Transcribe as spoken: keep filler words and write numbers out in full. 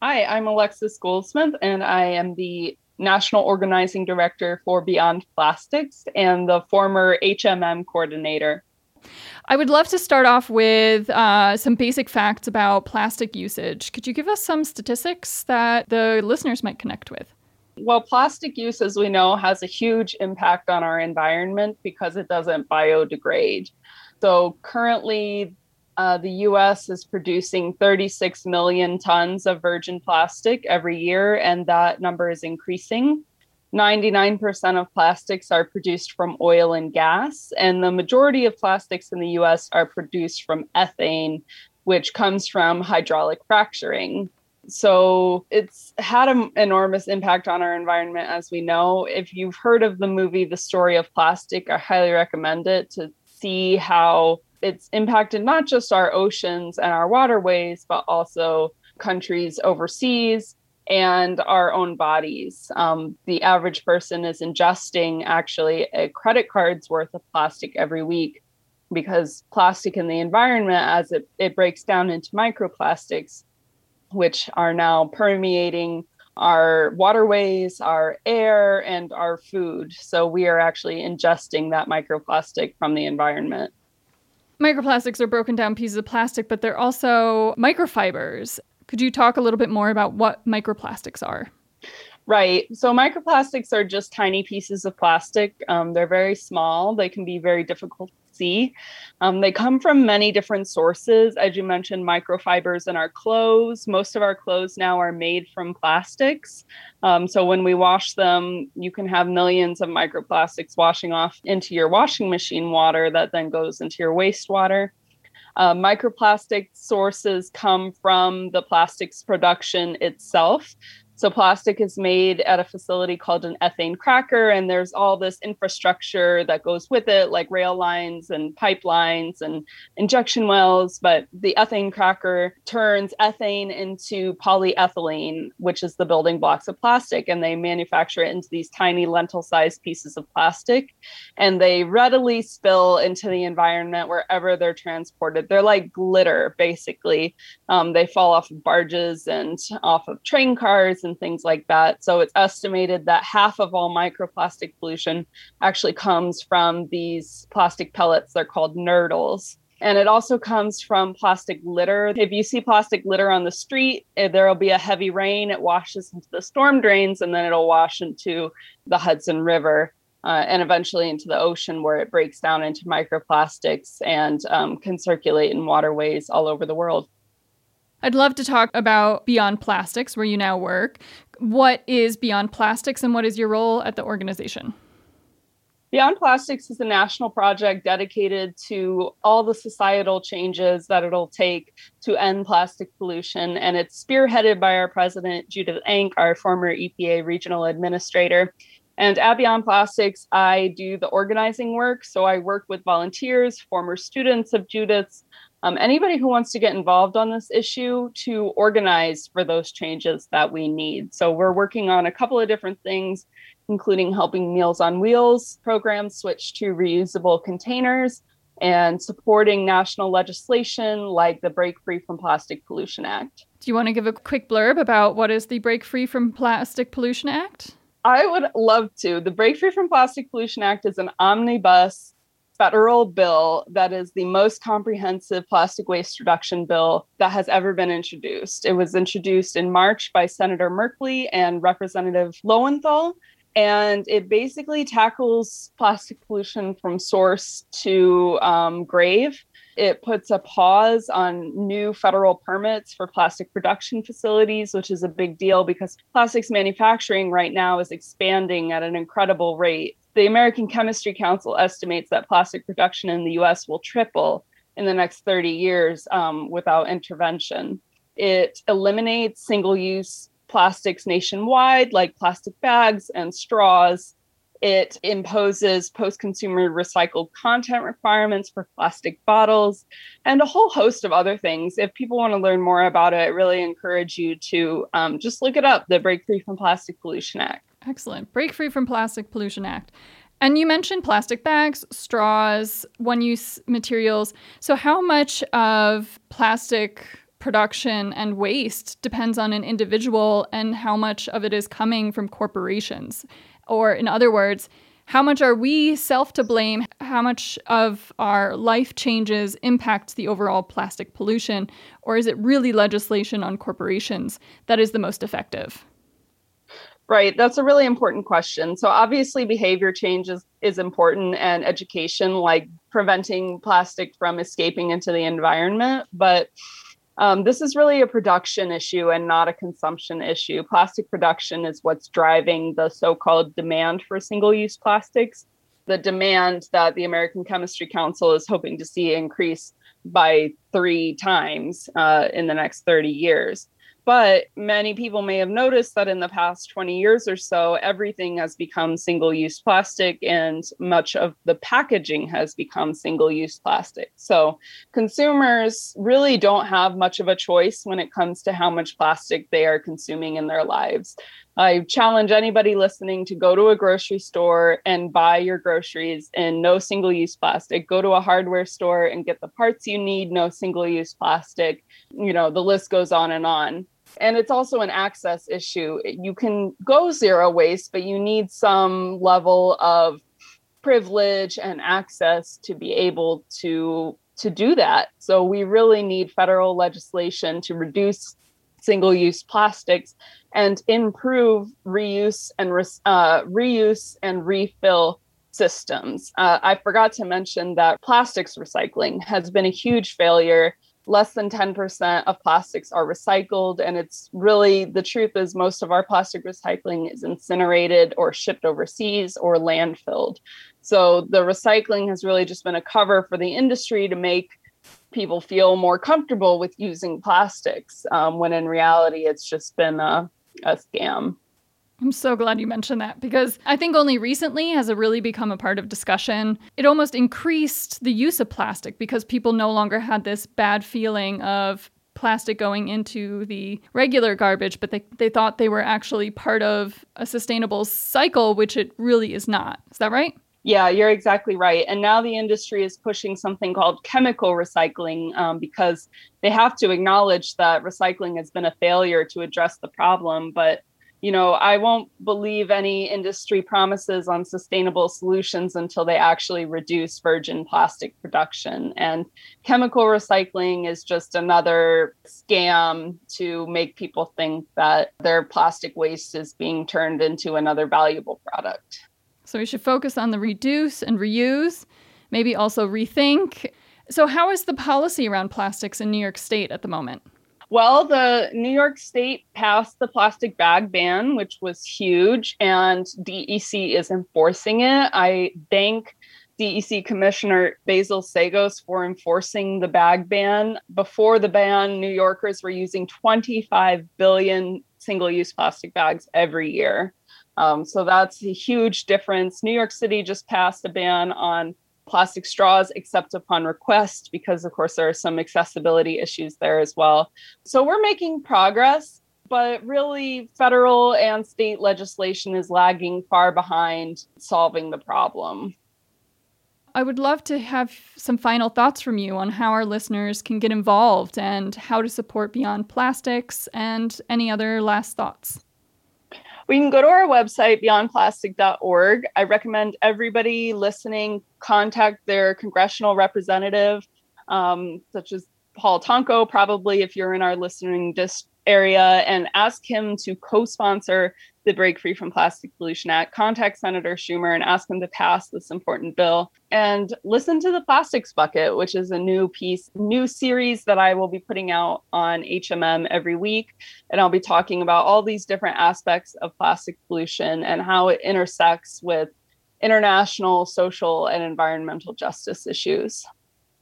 Hi, I'm Alexis Goldsmith, and I am the National Organizing Director for Beyond Plastics and the former H M M coordinator. I would love to start off with uh, some basic facts about plastic usage. Could you give us some statistics that the listeners might connect with? Well, plastic use, as we know, has a huge impact on our environment because it doesn't biodegrade. So currently, uh, the U S is producing thirty-six million tons of virgin plastic every year, and that number is increasing. ninety-nine percent of plastics are produced from oil and gas, and the majority of plastics in the U S are produced from ethane, which comes from hydraulic fracturing. So it's had an enormous impact on our environment, as we know. If you've heard of the movie The Story of Plastic, I highly recommend it to see how it's impacted not just our oceans and our waterways, but also countries overseas and our own bodies. Um, the average person is ingesting actually a credit card's worth of plastic every week because plastic in the environment, as it, it breaks down into microplastics, which are now permeating our waterways, our air, and our food. So we are actually ingesting that microplastic from the environment. Microplastics are broken down pieces of plastic, but they're also microfibers. Could you talk a little bit more about what microplastics are? Right. So microplastics are just tiny pieces of plastic. Um, they're very small. They can be very difficult to see. Um, they come from many different sources. As you mentioned, microfibers in our clothes. Most of our clothes now are made from plastics. Um, so when we wash them, you can have millions of microplastics washing off into your washing machine water that then goes into your wastewater. Uh, microplastic sources come from the plastics production itself. So plastic is made at a facility called an ethane cracker, and there's all this infrastructure that goes with it, like rail lines and pipelines and injection wells. But the ethane cracker turns ethane into polyethylene, which is the building blocks of plastic, and they manufacture it into these tiny lentil-sized pieces of plastic, and they readily spill into the environment wherever they're transported. They're like glitter, basically. Um, they fall off of barges and off of train cars and things like that. So it's estimated that half of all microplastic pollution actually comes from these plastic pellets. They're called nurdles. And it also comes from plastic litter. If you see plastic litter on the street, there'll be a heavy rain, it washes into the storm drains, and then it'll wash into the Hudson River. Uh, and eventually into the ocean, where it breaks down into microplastics and um, can circulate in waterways all over the world. I'd love to talk about Beyond Plastics, where you now work. What is Beyond Plastics and what is your role at the organization? Beyond Plastics is a national project dedicated to all the societal changes that it'll take to end plastic pollution. And it's spearheaded by our president, Judith Enck, our former E P A regional administrator. And at Beyond Plastics, I do the organizing work. So I work with volunteers, former students of Judith's, um, anybody who wants to get involved on this issue to organize for those changes that we need. So we're working on a couple of different things, including helping Meals on Wheels programs switch to reusable containers and supporting national legislation like the Break Free from Plastic Pollution Act. Do you want to give a quick blurb about what is the Break Free from Plastic Pollution Act? I would love to. The Break Free from Plastic Pollution Act is an omnibus federal bill that is the most comprehensive plastic waste reduction bill that has ever been introduced. It was introduced in March by Senator Merkley and Representative Lowenthal, and it basically tackles plastic pollution from source to um, grave. It puts a pause on new federal permits for plastic production facilities, which is a big deal because plastics manufacturing right now is expanding at an incredible rate. The American Chemistry Council estimates that plastic production in the U S will triple in the next thirty years um, without intervention. It eliminates single-use plastics nationwide, like plastic bags and straws. It imposes post-consumer recycled content requirements for plastic bottles and a whole host of other things. If people want to learn more about it, I really encourage you to um, just look it up, the Break Free from Plastic Pollution Act. Excellent. Break Free from Plastic Pollution Act. And you mentioned plastic bags, straws, one-use materials. So how much of plastic production and waste depends on an individual and how much of it is coming from corporations. Or in other words, how much are we self to blame? How much of our life changes impact the overall plastic pollution? Or is it really legislation on corporations that is the most effective? Right. That's a really important question. So obviously behavior change is, is important, and education, like preventing plastic from escaping into the environment. But um, this is really a production issue and not a consumption issue. Plastic production is what's driving the so-called demand for single-use plastics, the demand that the American Chemistry Council is hoping to see increase by three times uh, in the next thirty years. But many people may have noticed that in the past twenty years or so, everything has become single-use plastic, and much of the packaging has become single-use plastic. So consumers really don't have much of a choice when it comes to how much plastic they are consuming in their lives. I challenge anybody listening to go to a grocery store and buy your groceries in no single-use plastic. Go to a hardware store and get the parts you need, no single-use plastic. You know, the list goes on and on. And it's also an access issue. You can go zero waste, but you need some level of privilege and access to be able to, to do that. So we really need federal legislation to reduce single-use plastics and improve reuse and uh, reuse and refill systems. Uh, I forgot to mention that plastics recycling has been a huge failure. Less than ten percent of plastics are recycled. And it's really, the truth is most of our plastic recycling is incinerated or shipped overseas or landfilled. So the recycling has really just been a cover for the industry to make people feel more comfortable with using plastics, um, when in reality, it's just been a, a scam. I'm so glad you mentioned that, because I think only recently has it really become a part of discussion. It almost increased the use of plastic because people no longer had this bad feeling of plastic going into the regular garbage, but they, they thought they were actually part of a sustainable cycle, which it really is not. Is that right? Yeah, you're exactly right. And now the industry is pushing something called chemical recycling, um, because they have to acknowledge that recycling has been a failure to address the problem. But you know, I won't believe any industry promises on sustainable solutions until they actually reduce virgin plastic production. And chemical recycling is just another scam to make people think that their plastic waste is being turned into another valuable product. So we should focus on the reduce and reuse, maybe also rethink. So how is the policy around plastics in New York State at the moment? Well, the New York State passed the plastic bag ban, which was huge, and D E C is enforcing it. I thank D E C Commissioner Basil Sagos for enforcing the bag ban. Before the ban, New Yorkers were using twenty-five billion single-use plastic bags every year. Um, so that's a huge difference. New York City just passed a ban on plastic straws except upon request, because of course there are some accessibility issues there as well. So we're making progress, but really federal and state legislation is lagging far behind solving the problem. I would love to have some final thoughts from you on how our listeners can get involved and how to support Beyond Plastics, and any other last thoughts. We can go to our website, beyond plastic dot org. I recommend everybody listening contact their congressional representative, um, such as Paul Tonko, probably if you're in our listening dis- area, and ask him to co-sponsor the Break Free from Plastic Pollution Act. Contact Senator Schumer and ask him to pass this important bill. And listen to the Plastics Bucket, which is a new piece, new series that I will be putting out on H M M every week. And I'll be talking about all these different aspects of plastic pollution and how it intersects with international, social, and environmental justice issues.